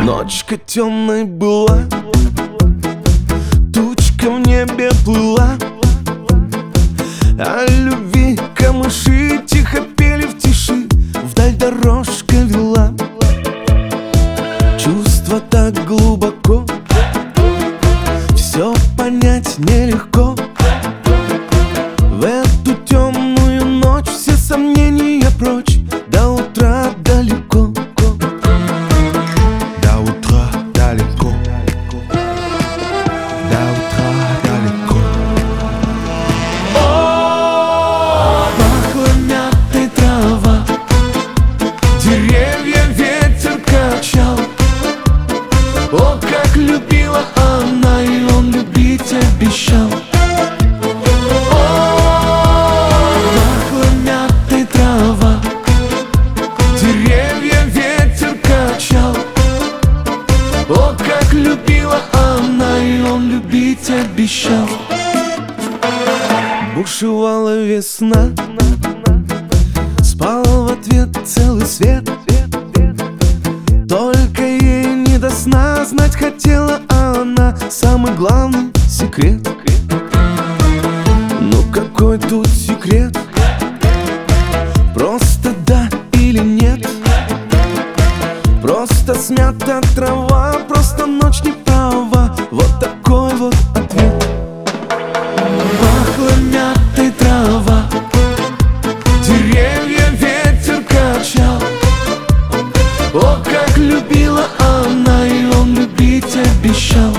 Ночка темной была, тучка в небе плыла, о любви камыши тихо пели в тиши, вдаль дорожка вела. Чувство так глубоко, все понять нелегко. В эту темную ночь все сомнения прочь, до утра далеко. До утра далеко. До утра далеко. О, пахла мятой трава, деревья ветер качал. О, как любила она, и он любить обещал. О, как любила она, и он любить обещал. Бушевала весна, спал в ответ целый свет. Только ей не до сна, знать хотела она самый главный секрет. Ну какой тут секрет? Просто да или нет? Просто смята трава, просто ночь не права. Вот такой вот ответ. Пахла мятой трава, деревья ветер качал. О, как любила она, и он любить обещал.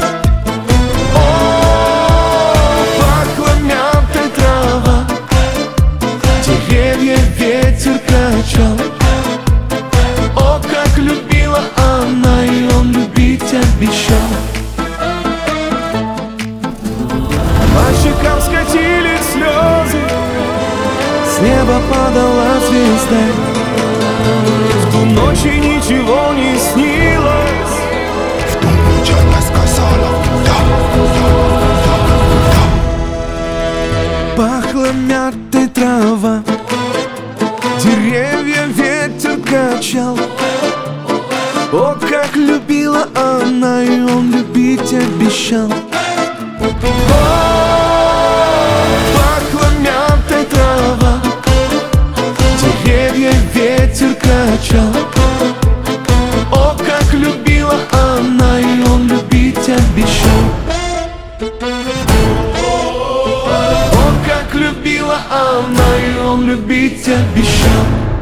О, пахла мятой трава, деревья ветер качал. О, как любила она, и он любить обещал. По щекам скатились слезы, с неба падала звезда. В ту ночь и ничего не снилось. В ту ночь она сказала да. Пахла мятой трава, деревья ветер качал. О, как любила она, и он любить обещал. О, пахла мятой трава, деревья ветер качал. О, как любила она, и он любить обещал. О, как любила она, и он любить обещал.